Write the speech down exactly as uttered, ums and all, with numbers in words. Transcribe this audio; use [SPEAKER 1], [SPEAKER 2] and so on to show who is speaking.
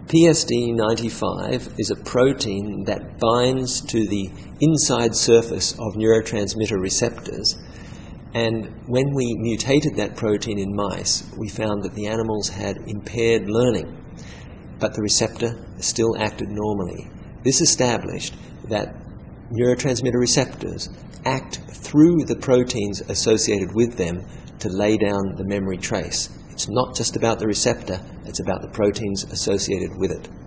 [SPEAKER 1] P S D ninety-five is a protein that binds to the inside surface of neurotransmitter receptors, and when we mutated that protein in mice, we found that the animals had impaired learning, but the receptor still acted normally. This established that neurotransmitter receptors act through the proteins associated with them to lay down the memory trace. It's not just about the receptor, it's about the proteins associated with it.